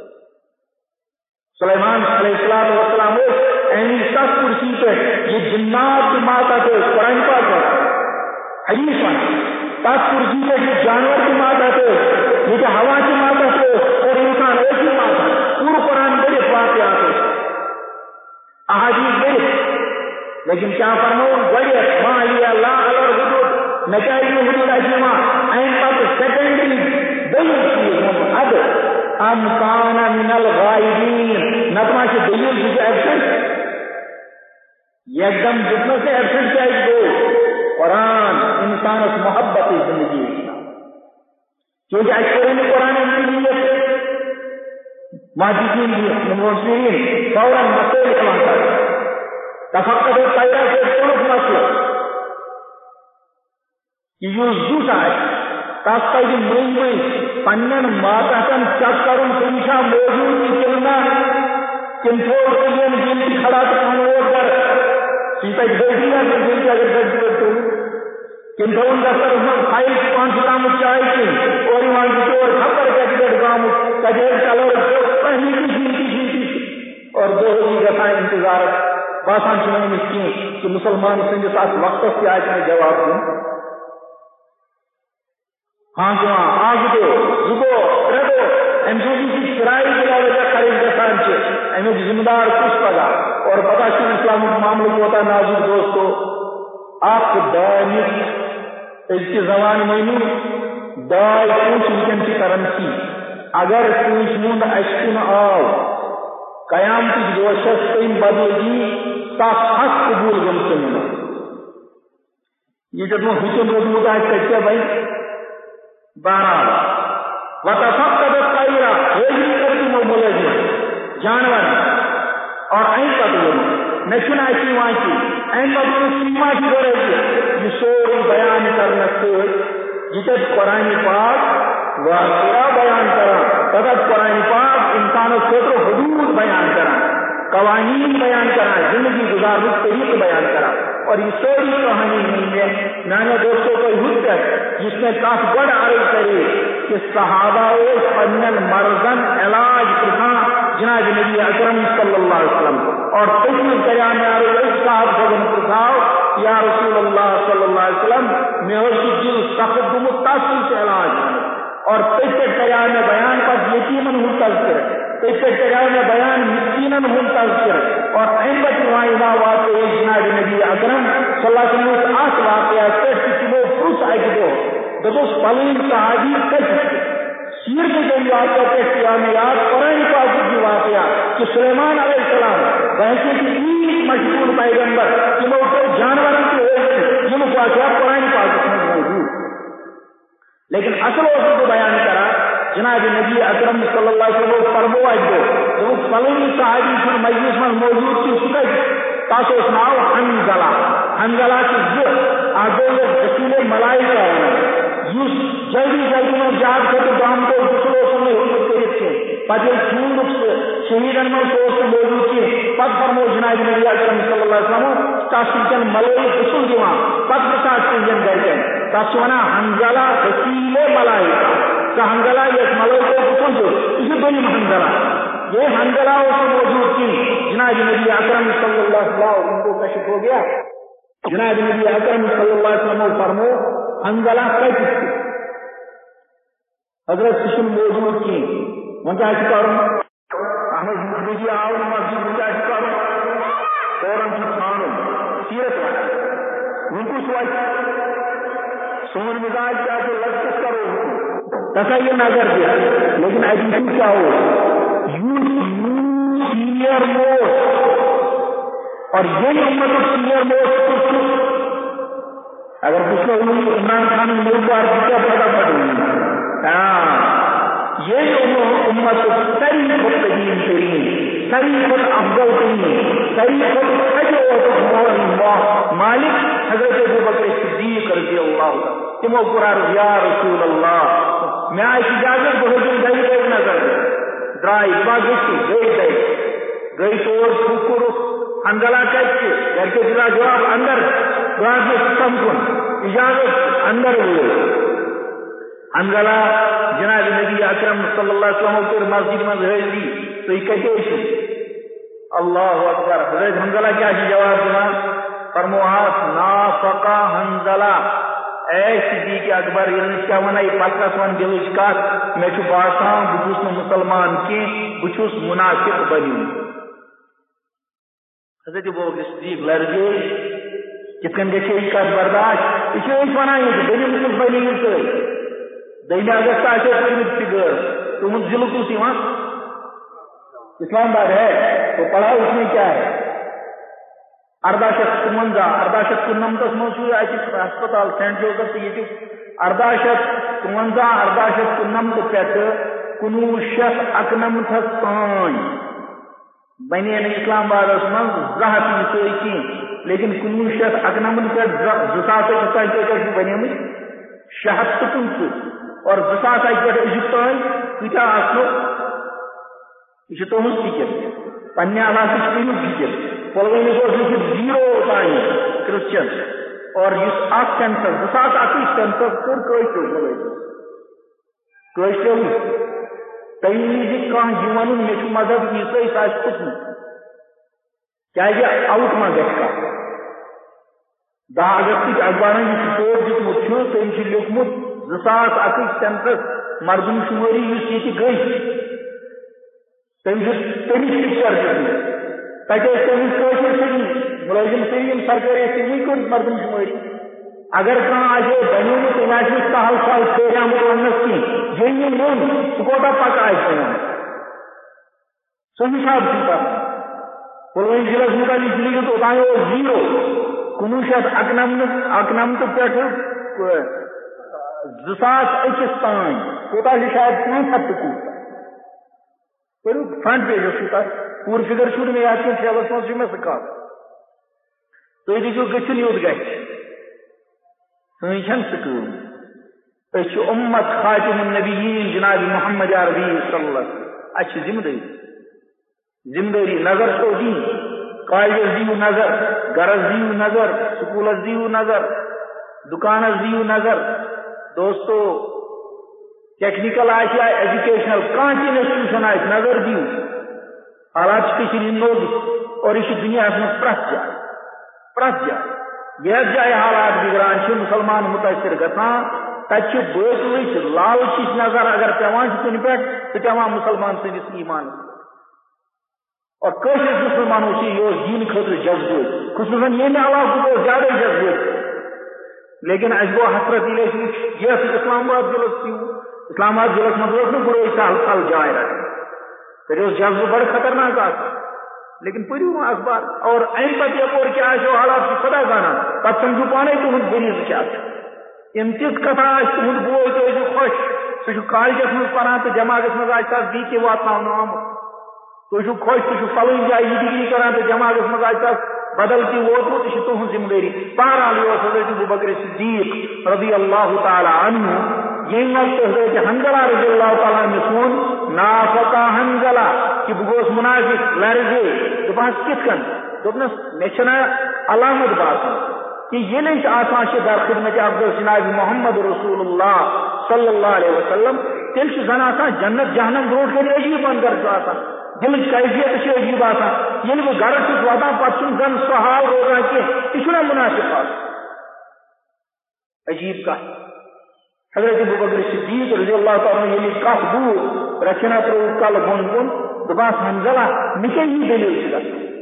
سلیمان علیہ السلام اینی سخت کرسی پہ یہ جنات کی ماتا تھے قرآن پاک حدیث میں سخت کرسی پہ یہ جانور کی ماتا تھے یہ کہ ہوا کی ماتا تھے اور انسان ایک ہی ماتا پورا قرآن بڑے واقعات ہے احادیث بڑے لیکن کیا فرماؤں بڑے ماں علی اللہ علیہ حدود نچائی حدود اجماع این پاک سیکنڈری دلیل چیز ہم اب ام کانا من الغائبین نتما سے دلیل چیز ایبسنٹ یک دم جتنے سے ایبسنٹ چاہیے دو قرآن انسان اس محبت زندگی کیونکہ اشکرین قرآن انسانیت ماجدین مفسرین فوراً مسئلے کلام کرتے تفقد الطیرہ سے سلوک مسئلہ کہ یہ زوٹا ہے تاستا یہ مئی پنن ماتاکن چک کرن کنشا موجود کی چلنا کنٹرول کلین جلدی کھڑا کنوٹ کر سیتا جھیٹی ہے کہ جلدی اگر جلدی تو کنٹرول دفتر اس فائل پانچ کام چاہی کی اور ایمان کی اور خبر کجیٹ کام کجیٹ کلور پہلی کی جلدی اور دو ہی دفعہ انتظار باسان چنائی مسکین کہ مسلمان سنجھ ساتھ وقت سے آئے میں جواب دوں ہاں جو آج دو زبو ردو امسوزی کی شرائی کے وجہ خریج دسان چھے امیج ذمہ دار کچھ پگا اور پتا شروع اسلام معاملے کو ہوتا ناظر دوستو آپ دائنک اس کی زبان میں دائی پوچھ لیکن کی کرنسی اگر پوچھ موند اشکن آو قیام کی دوشت تین بدل گی تاک حق قبول گمتے ہیں یہ جب وہ حسن رضو دا ہے بھائی بہرحال وتفقد الطیرہ ہیجری کرتی مومولے جانور اور این پتلون نشن ایسی وانچی این پتلون سیما کی گرے یہ سوری بیان کرنا سے جتت قرآن پاک واقعہ بیان کرا تدت قرآن پاک انسانوں خطر حدود بیان کرا قوانین بیان کرا زندگی گزارنے طریق بیان کرا اور یہ سوری کہانی نہیں ہے نانے دوستوں کو حجت جس میں کاف بڑا عرض کرے کہ صحابہ پنن مرزن علاج کتھا جناب نبی اکرم صلی اللہ علیہ وسلم اور تجھے قیام عرض صاحب جگن کتھاو یا رسول اللہ صلی اللہ علیہ وسلم میں ہوشی جل سخت متصل سے علاج اور تجھے قیام بیان پر یقیناً منتظر تجھے قیام بیان یقیناً منتظر اور احمد وائدہ واقع جناب نبی اکرم صلی اللہ علیہ وسلم آس واقعہ کچھ کلو پروس آئی دو دبوس پلین صحابی کچھ سیر کے جو واقعہ کچھ قیامیات قرآن پاک کی واقعہ کہ سلیمان علیہ السلام بحثی کی ایک مشہور پیغمبر کہ وہ جانوروں کی ہوئی جن واقعہ قرآن پاک میں موجود لیکن اصل وقت کو بیان کرا جناب نبی اکرم صلی اللہ علیہ وسلم فرمو اجدو جو پلین صحابی کی مجلس میں موجود کی سکج تاسو اسماؤ حنزلہ کی ذکر آگے وہ رسول ملائکہ یوس جلدی جلدی میں جاد کر کے دام کو دوسروں سے حکمت کے رکھے پجل چھون رکھ سے شہیدن میں سوچ موجود کی پد فرمو جناب نبی اکرم صلی اللہ علیہ وسلم تاسو ملوئی رسول دیوان پد بساس سنجن گرکن تاسو انا حنزلہ رسول ملائکہ کہ حنزلہ یہ ملوئی کو رسول جو اسی دنی حنزلہ یہ حنزلہ اسے موجود کی جناب نبی اکرم صلی اللہ علیہ وسلم ان کو کشف ہو گیا جناب نبی اکرم صلی اللہ علیہ وسلم فرمو حنزلہ کچھ حضرت سشن موجود کی منجا شکاروں احمد مجھے آؤں مسجد منجا شکاروں فوراں کی خانوں سیرت والا ان کو سوچ سون مزاج کیا تو لذت کرو تسا یہ نظر دیا لیکن ایجنسی کیا ہو سینئر موسٹ اور یہ امت سینئر موسٹ اگر کچھ لوگ عمران خان ملک کو کیا پتا پڑے یہ امت ساری خود قدیم ترین، ساری خود افضل ترین، ساری خود مالک حضرت ابوبکر صدیق رضی اللہ تمو کور عرض یا رسول اللہ میں اجازت بہت گئی نظر درائے گئی طور شکر انگلا کچھ گھر کے دلا جواب اندر سمکن اجازت اندر ہوئے انگلا جناب نبی اکرم صلی اللہ علیہ وسلم کو مسجد میں حاضری تو یہ کہتے اللہ اکبر حضرت حنزلہ کیا جواب دینا فرموہاس نافقہ حنزلہ اے صدیق اکبر یہ کیا ونا یہ پتہ سون دلچ کت میں چھو باسان بچوس میں مسلمان کی بچوس منافق بنی حضرت ابوبکر صدیق لرزے کتن گے یہ کت برداشت یہ ونا یہ بنی مسلم بنی تو دہلی اگست آتے پرمت فگر تو دل کو سیوان اسلام آباد ہے تو پڑھا اس میں کیا ہے 1853 موجود ہسپتال سینٹ جوزف سے یہ 1853 پہ 1991 تان بنے اسلام آباد من 200 کی لیکن 1991 پہ 2000 بنے 650 اور 2000 پہ عزت تان کتنا آسو یہ تہذ فکر پنہ علاقہ تمیک فکر پلوامس زیرو تان کرسچن اور اس سینسس 2021 سینسس کور تمہ وز کھانا یہ ون مے مذہب عیسائی سہ کھوتمت کیا آؤٹ ما گھا 10 اگست اخبارن یہ رپورٹ دیکھمت تم لیکھمت 2021 سینسس مردم شماری اس یہ گئی تمس پکچر ملازم سریم سرکاری تمی کور مردم شماری اگر کھانا بنو تم سہل سہل پھیرامت ونس کی یہ نون سہ کوتہ پتہ سہ حساب پتہ پلوامہ ضلع متعلق لیکن اوتان زیرو 1991 پہ 2001 تان کوتہ شاید 5 ہفتہ پڑھو فرنٹ پیج پور فگر چھ میں یاد کھیلس مجھ میں سہ کت تھی دکھو گھن یوت گھر سن سہ امت خاتم النبیین جناب محمد عربی صلی اللہ علیہ وسلم اچھی ذمہ داری نظر چھو دی کالجس دیو نظر گرس دیو نظر سکولس دیو نظر دکانس دیو نظر دوستو ٹیکنیکل ایجوکیشنل کھانا تہ انسٹیٹیوشن نظر دیو حالات نوز اور یہ دنیا میں پرت جائے یہ جائے حالات بگڑان مسلمان متاثر گھان تتہ باقی لالچ نظر اگر پیوان کن پہ تو پیوان مسلمان سندس ایمان اور قشر مسلمانوں سے یہ دین خاطر جذبہ خصوصاً یہ علاقہ زیادہ جذبہ لیکن اس گو حسرت یہ اسلام آباد ضلع اسلام آباد ضلع مزہ بڑے سال سال جائے رہے جذبہ بڑا خطرناک لیکن پڑھو اخبار اور ام پتہ یپور کیا حالات خدا زانا پتہ سمجھو پانے تہذ بنیز کیا ام تیس کتھا تہذ بوے تو خوش سہ کالجس مز پران تو جماعتس مز آس بی کے واتن آمت تھی خوش تھی فلن جائے یہ ڈگری کران تو جماعتس مز آس بدل کی ووتمت یہ تہذ ذمہ داری بہرحال یہ حضرت ابوبکر صدیق رضی اللہ تعالی عنہ یہ وقت حضرت حنزلہ رضی اللہ تعالیٰ عنہ سون نافقہ حنزلہ کہ بہ منافق لرزے دپس کت کن دپنس مے علامت باسان کہ یہ آسان در خدمت افضل جناب محمد رسول اللہ صلی اللہ علیہ وسلم تیل زن آسان جنت جہنم برو کر عجیب اندر آسان دلچ کیفیت عجیب آسان یل بہ گھر چھس واتان پتہ زن سہ حال روزان کی یہ منافق عجیب کت حضرت ابوبکر صدیق رضی اللہ تعالیٰ عنہ کت بو رچنا ترو کل بون بون دپاس حنزلہ مے دلیل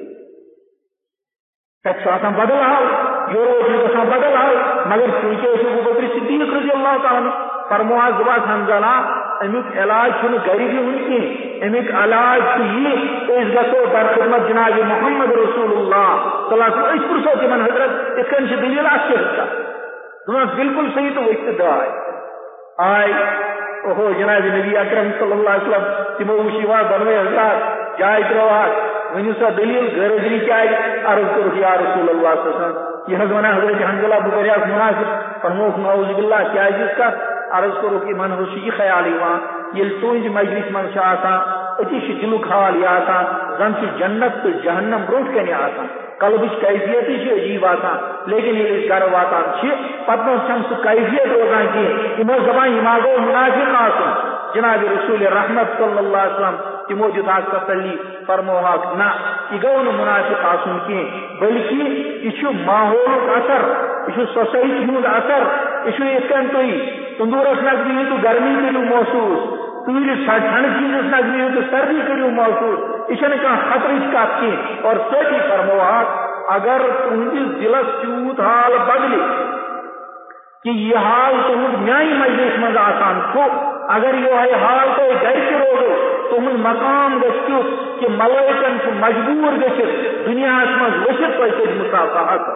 تک بدل حال یورو بدل حال مگر چونکہ ابوبکر صدیق رضی اللہ تعالیٰ عنہ فرمواس دپاس حنزلہ امیک علاج چھن گھر بہن کی امیک علاج یہ گھو در خدمت جناب محمد رسول اللہ صلی اللہ علیہ وسلم پرسو تمن حضرت ات کن دلیل بالکل صحیح تو ابتدا آئے اوہو جناب نبی اکرم صلی اللہ علیہ وسلم تمو وشیوا دنوے حضرات جائے تروہات ونیو سا دلیل غیر حضری کیا ہے عرض کرو یا رسول اللہ صلی اللہ علیہ وسلم یہ حضرت حضرت حنزلہ بکریاس مناسب فرموک نعوذ باللہ کیا جس کا عرض کرو کہ من ہوشی خیال ایوان یل تونج مجلس من سے آسان اتی دلک حال یہ آسان زن سے جنت تو جہنم روٹ کنے آسان قلبش کیفیت ہی عجیب آسان لیکن یہ گھر واتان پتہ چھن سہ کیفیت روزان کی امو زبان یماغو منافق آسان جناب رسول رحمت صلی اللہ علیہ وسلم تمو دتا تسلی فرموہاک نہ یہ گو منافق آسن کی بلکہ یہ ماحول اثر یہ سوسائٹی ہند اثر یہ اتن تھی تندورس نزدی تو گرمی کرو محسوس تیل ٹھنڈ چیزس نزدی تو سردی کرو محسوس یہ خطرچ کت کی اور سٹی فرموہاک اگر تہندس دلس تیوت حال بدلے کہ یہ حال تہد میانہ مجلس مز آسان تو اگر یہ حال تو گھر روزو تہد مقام گھو کہ ملائکن مجبور گھت دنیا مز ورت تھی مسافات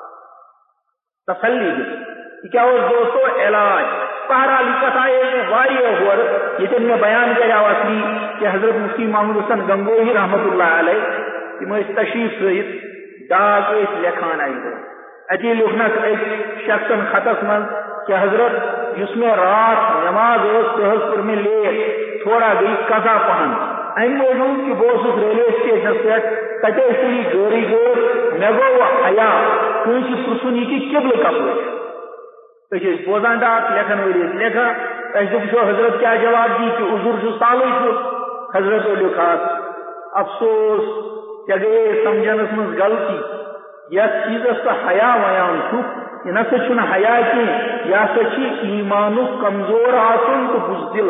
تسلی یہ کیا دوستو علاج بہرحال یہ کتھ آئے واریاہ ہور یتن میں بیان کرو اصلی کہ حضرت مفتی محمود حسن گنگوہی رحمۃ اللہ علیہ تم تشریف ست ڈاک لکھان آئی اتی لکھنک ایک شخصن خطس من کہ حضرت اس میں رات نماز تہذ پور میں لیٹ تھوڑا گئی قضا پہن ام موجود کہ بہت ریلوے اسٹیشن پہ تتہ سی گوری گور مے گو حیا کنس پرسن یہ کہ قبل کپر بوزان ڈاک لکھن ولس لکھا دو حضرت کیا جواب دی کہ عذر سالے حضرت لکھات افسوس کیا گئے سمجھنس من غلطی یس چیزس تو حیا ویان یہ نسا چھ حیا کی یہ سا ایمان کمزور آسن تو بزدل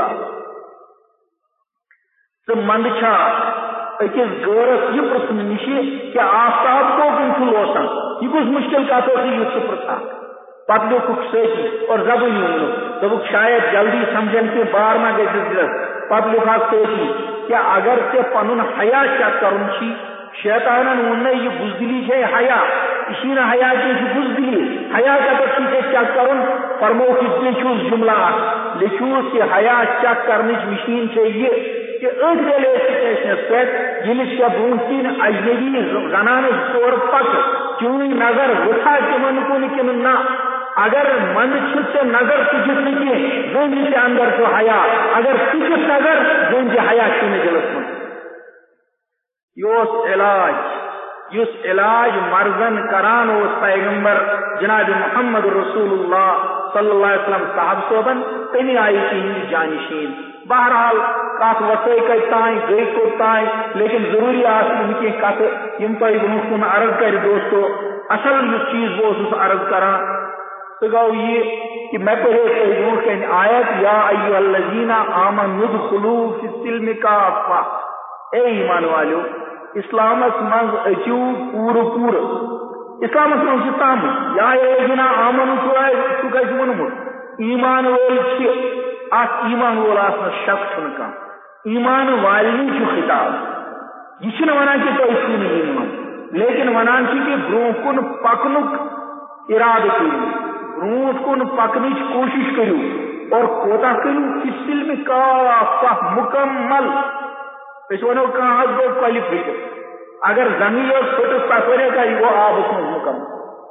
تو مند چھا اکس غورس یہ پرسن نش کہ آفتاب کو کن لوسان یہ کس مشکل کت یہ پرسان پتہ لوکھ ستی اور زبانی ونک دبک شاید جلدی سمجھن کے بار نہ گئی دلس پتہ لکھا ستی کہ اگر ژے پنن حیا چیک کرن چھی شیطانن ون یہ بزدلی ہے حیا اسی نہ حیا کی بزدلی حیا کا چیک کرن فرمو کہ جملہ لکھوس کہ حیا چیک کرنے مشین چاہیے کہ ات ریلوے سٹیشنس پہ یہ برونٹین اجنبی زنان طور پک چون نظر وٹھا تمن کن کن نہ اگر من سے نظر تجھت کی زن سے اندر تو حیا اگر تجھت نظر زن سے حیا چون دلس من یہ علاج اس علاج مرزن کران اس پیغمبر جناب محمد رسول اللہ صلی اللہ علیہ وسلم صاحب صوبن تمی آئی تہند جانشین بہرحال کت وسے کت تائیں گئی کوت تائیں لیکن ضروری آسن کی کت یم تہ برو کن عرض کر دوستو اصل اس چیز بہت عرض کران تو گو یہ کہ میں پڑھے تہ برو کن آیت یا ایھا الذین آمنوا ادخلوا فی السلم کافہ اے ایمان والو اسلامس مز اچو پور پور اسلامس مز تام یا ایجنا آمن تو کس ونمت ایمان وول ایمان وول آسن شک چھن ایمان والنی چھ خطاب یہ ونان کہ تھی چھو ایمان لیکن ونان کہ برو کن پکنک ارادہ کرو برو کن پکنچ کوشش کرو اور کوتا کرو اس علم کافہ مکمل ونو کھانا گو کل پھٹ اگر زمین پھٹس تپرے کا یہ گو آبس مز مکمل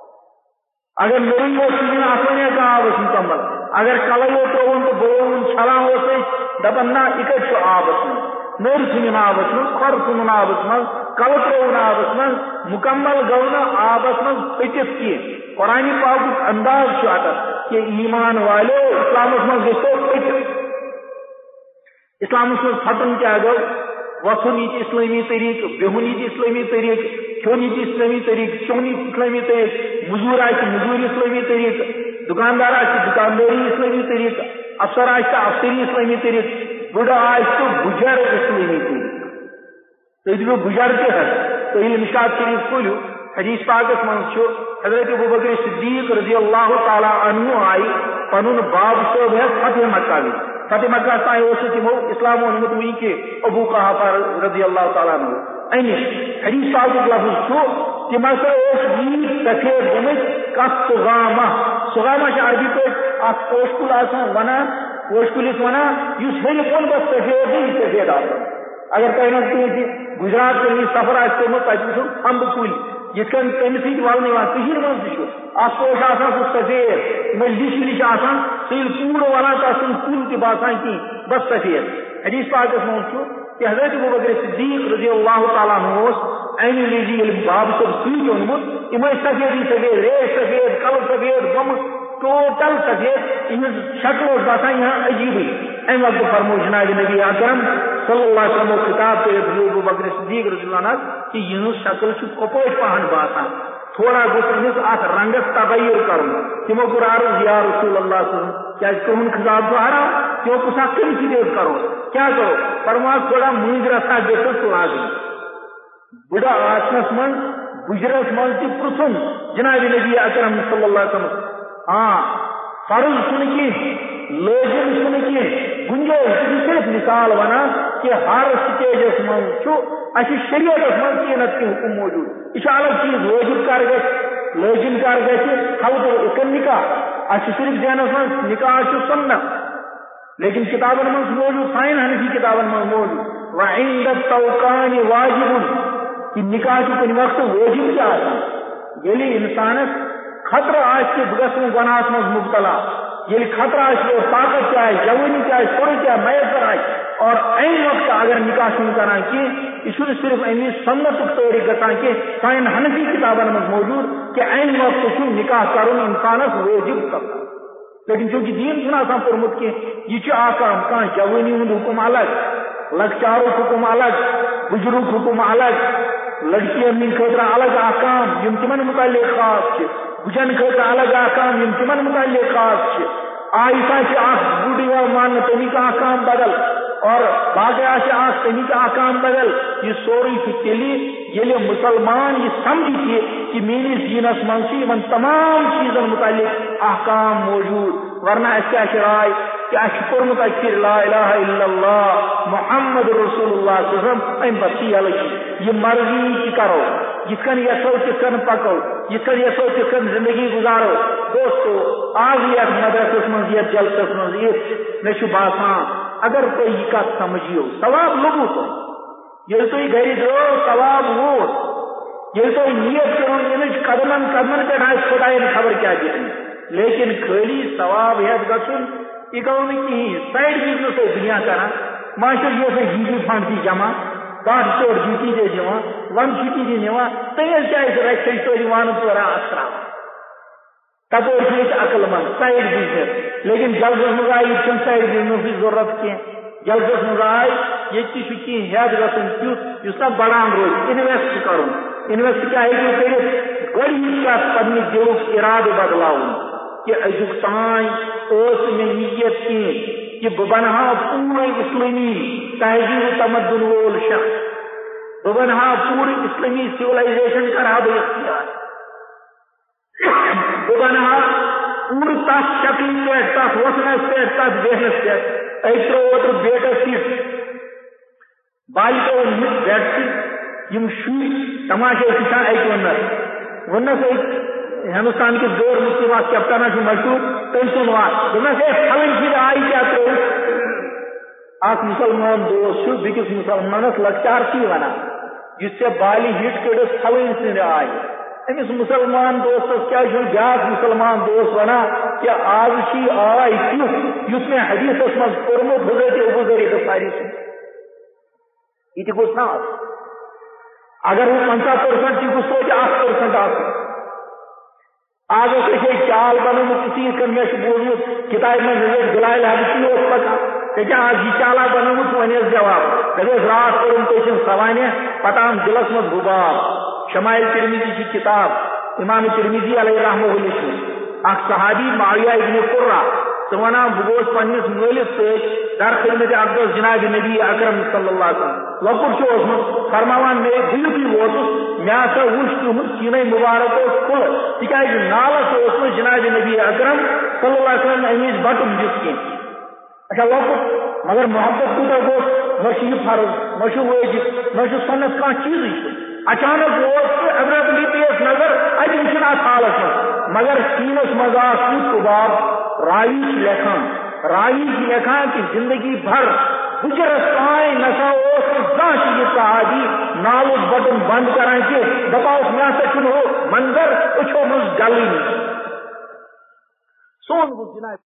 اگر میری سین اپنے کا آبس مکمل اگر کلو ترون تو بون چھلان دپان نا یہ کت آبس مز نر ژھن آبس مز کھر ژھن آبس مز کل ترون آبس مز مکمل گو نا آبس مز پھٹس کی قرآن پاک انداز اتر کہ ایمان والو اسلامس مز گھو پھٹ اسلامس مز پھٹن کیا گو وسن یہ اسلامی طریقہ بہن یہ اسلامی طریقہ کھون یہ اسلامی طریقہ چون اسلامی طریقہ مزور آہ مزوری اسلامی طریقہ دکاندار آہ دکانداری اسلامی طریقہ افسر آہ افسری اسلامی طریقہ بڑا آہ تو بجر اسلامی طریقہ تو یہ بجر تہ تو یہ مشکات شریف کھولو حدیث پاکس من حضرت ابوبکر صدیق رضی اللہ تعالی عنہ آئی پنن باب صوب ہے فتح مکہ فتح مکہ تائیں اس تمو اسلام اونمت وی کہ ابو قحافہ رضی اللہ تعالیٰ عنہ امس حدیث پاک لفظ تم ہسا ویر تقریب گمت کت سغامہ سغامہ عربی پہ اخ پوش کل ونان پوش کلس ونان اس ہیٚرِ بۄن گژھِ سفید یہِ سفید آسان اگر تۄہہِ نزدیٖک گُجرات کُن سفر آسہِ کوٚرمُت تَتہِ وٕچھو اَمبہٕ کُلۍ یِتھ کٔنۍ تَمہِ سۭتۍ ولنہٕ یِوان کٔشیٖرِ منٛز تہِ چھُ اکھ پوش آسان سُہ سفید یِمے لِچ لِچ آسان سُہ ییٚلہِ پوٗرٕ ولان تَتھ چھُنہٕ کُل تہِ باسان کِہیٖنۍ بس سفید حدیث پاکس منٛز چھُ کہ حضرت ابوبکر صدیق رضی اللہ تعالیٰ عنہ اوس امہِ وِزِ ییٚلہِ بابہٕ صٲب سۭتۍ اوٚنمُت یِمے سفیدی سفید ریش سفید کلہٕ سفید گٔمٕژ ٹوٹل سفید یہٕنٛز شکل اوس باسان یہاں عجیبٕے امہِ وقتہٕ فرمو جناب نبی اکرم صلی اللہ علیہ وسلم خطاب کٔرِتھ حضرت ابوبکر صدیق رضی اللہ عنہ کہ یہٕنٛز شکل چھِ کۄپٲٹھۍ پہن باسان تھوڑا گوٚژھ أمِس اَتھ رنٛگس تغیر کرُن تِمو کوٚر عرض یا رسول اللہ صلی اللہ علیہ وسلم کیٛازِ تُہُنٛد خطاب چھُ حرام تِمو پرٛژھ کَمہِ سۭتۍ حظ کرو کیٛاہ کرو فرماس تھوڑا مٔنٛزۍ رژھا گٔژھِس لاگٕنۍ بُڈٕ آسنس منٛز بُجرس منٛز تہِ پرٛژھُن جناب نبی اکرم صلی اللہ علیہ وسلم فرض چھُنہٕ کینٛہہ لٲزِم چھُنہٕ کینٛہہ گُنجٲیش چھِ صرف مثال ونان کہ ہر سٹیجس منٛز چھُ اَسہِ شریعتس منٛز کینٛہہ نتہٕ کینٛہہ حُکم موجوٗد یہِ چھُ الگ چیٖز وٲجِب کر گژھِ لٲزِم کر گژھِ خلطہٕ اِکن نکاح اَسہِ چھُ صرف ذہنس منٛز نکاح چھُ سنت لیکن کتابن منٛز موجوٗد سانٮ۪ن حنفی کتابن منٛز موجوٗد وعند التوقان واجب کہ نکاح چھُ کُنہِ وقتہٕ وٲجب تہِ آسان ییٚلہِ انسانس خطرٕ آسہِ کہ بہٕ گژھٕ گۄناہس منٛز مبتلا ییٚلہِ خطرٕ آسہِ طاقت تہِ آسہِ جوٲنی تہِ آسہِ سورُے کینٛہہ میسر آسہِ اور عین وقتہٕ اگر نکاح چھُنہٕ کران کینٛہہ یہِ چھُنہٕ صرف اَمہِ سنتُک تٲریٖخ گژھان کینٛہہ سانٮ۪ن حنفی کتابن منٛز موجوٗد کہ عین وقتہٕ چھُ نکاح کرُن انسانس وٲجب سپدان لیکن چوٗنٛکہِ دیٖن چھُنہٕ آسان پوٚرمُت کینٛہہ یہِ چھُ آسان کانٛہہ جوٲنی ہُنٛد حُکم الگ لۄکچارُک حُکم الگ بُجرُک حُکم الگ لڑکِین ہٕنٛدۍ خٲطرٕ الگ احکام یِم تِمن مُتعلق خاص چھِ بُجن خٲطرٕ الگ احکام یِم تِمن مُتعلق خاص چھِ آیسا چھِ اکھ بُڈ یِوان ماننہٕ تَمِکۍ احکام بدل اور باقٕے آسہِ اکھ تَمِکۍ احکام بدل یہِ سورُے چھُ تیٚلہِ ییٚلہِ مُسلمان یہِ سمجھِ کہ میٲنِس دیٖنس منٛز چھِ یِمن تمام چیٖزن مُتعلق احکام موجوٗد ورنہ اَسہِ کیٛاہ چھِ راے کہ اَسہِ چھُ پوٚرمُت اَتہِ کہِ لا الہ الا اللہ محمد رسول اللہ صلی اللہ علیہ وسلم اَمہِ پتہٕ چھِ یلہٕ یہِ مرضی تہِ کرو یِتھ کٔنۍ یژھو تِتھ کٔنۍ پکو یِتھ کٔنۍ یژھو تِتھ کٔنۍ زندگی گزارو دوستو آز یتھ مدرسس منٛز یتھ جلسس منٛز یِتھ مےٚ چھُ باسان اگر تُہۍ یہِ کتھ سمجھِو ثواب لوٚبوٕ تۄہہِ ییٚلہِ تُہۍ گرِ درٛاو ثواب ووت ییٚلہِ تۄہہِ نیت کٔرٕو ییٚمِچ قدمن قدمن پٮ۪ٹھ آسہِ خۄداین خبر کیٛاہ دِژمٕژ لیکن خٲلی ثواب ہٮ۪تھ گژھُن یہِ گوٚو نہٕ کِہیٖنۍ سایڈ بِزنس ٲسۍ دُنیا کران ماشٹر یہِ اوس جی فنڈ تہِ جمع دَہ ژور ڈیوٹی تہِ دِوان ون چھُٹی تہِ نِوان تُہۍ حظ کیٛازِ رَژھِ ژورِ وانہٕ ژور اَتھ تراوان تپٲرۍ چھِ أسۍ عقل منٛد سایڈ بِزنس لیکن جلسس منٛز آیہِ ییٚتہِ چھُنہٕ سایڈ بِزنسٕچ ضروٗرت کینٛہہ جلسس منٛز آیہِ ییٚتہِ تہِ چھُ کینٛہہ ہٮ۪تھ گژھُن تیُتھ یُس نا بڑان روزِ اِنویسٹ کرُن اِنویسٹ کیٛاہ ہیٚکِو کٔرِتھ گۄڈنِچ کتھ پننہِ دِلُک اِرادٕ بدلاوُن کہ أزیُک تانۍ ٲس مےٚ نیت کینٛہہ کہ بہٕ بنہٕ پوٗرٕ اسلٲمی تہذیٖب تمدُن وول شخص بہٕ بنہٕ پوٗرٕ اسلٲمی سِولایزیشن کرٕ ہا بہٕ اختیار بہٕ بنہٕ پوٗرٕ تتھ شکلہِ پٮ۪ٹھ تتھ وۄتھنس پٮ۪ٹھ تتھ بیہنس پٮ۪ٹھ أکۍ ترٛوو اوترٕ بیٹس سۭتۍ بالہِ اوٚن یُتھ بیٹ سۭتۍ یِم شُرۍ تماشے ٲسۍ وٕچھان اَکہِ ووٚننس أکۍ ہندوستان کِس غٲر مسلم اکھ کیپٹن چھُ مشہوٗر تٔمۍ سُنٛد وات دوٚپنس ہے پھلٲنۍ پھِرِ آیہِ کیٛاہ ترٛٲوِتھ اکھ مُسلمان دوست چھُ بیٚکِس مُسلمانس لۄکچارسٕے ونان یُس ژےٚ بالہِ ہِٹ کٔڑٕس پھلٲنۍ سٕنٛدِ آیہِ أمِس مُسلمان دوستس کیٛازِ چھُنہٕ بیٛاکھ مُسلمان دوست ونان کہ آز چھِ یہِ آے تیُتھ یُس مےٚ حدیثس منٛز پوٚرمُت حضرت ابوذر غفاری سُنٛد یہِ تہِ گوٚژھ نا آسُن اگر ہُہ 50% یہِ گوٚژھ توتہِ 1% آسُن آز اوس أسۍ چال بنٲومٕژ تِتھٕے یِتھ کٔنۍ مےٚ چھُ بوٗزمُت کِتابہِ منٛز حضرت بِلال حبشی اوس پکان ژےٚ کیٛاہ آز یہِ چالا بنٲومٕژ وۄنۍ ٲس جواب مےٚ اوس راتھ پوٚرمُت تٔمۍ سٕنٛز سوانح پتہٕ آم دِلس منٛز غُبار شمائل ترمذی چھِ کِتاب امام ترمذی علیہ رحمہ لیٚچھمٕژ اکھ صحابی معاویہ ابن قرہ سُہ ونان بہٕ گوس پننِس مٲلِس سۭتۍ در خدمت اقدس جناب نبی اکرم صلی اللہ علیہ وسلم لۄکُٹ چھُ اوسمُت فرماوان مےٚ بہٕ یُتھُے ووتُس مےٚ ہسا وُچھ تِہُنٛد سیٖنَے مُبارک اوس کھُلہٕ تِکیٛازِ نالس اوس نہٕ جناب نبی اکرم صلی اللہ علیہ وسلم اَمہِ وِزِ بٹُن دِتھ کینٛہہ اچھا لۄکُٹ مگر محبت کوٗتاہ گوٚژھ نہ چھُ یہِ فرض نہ چھُ وٲجب نہ چھُ سنت کانٛہہ چیٖزٕے چھُ اچانک ووت تہٕ عبرتلی پیش نظر اَتہِ وٕچھُن اَتھ حالس منٛز مگر سیٖنس منٛز آو تیُتھ غُبار راوی چھِ لیکھان راوی کی لکھا کہ زندگی بھر گجرس تائیں نسا یہ صحابی نالک بٹن بند کران کہ دپاؤ مے سا منظر اچھو مز گل سون جناب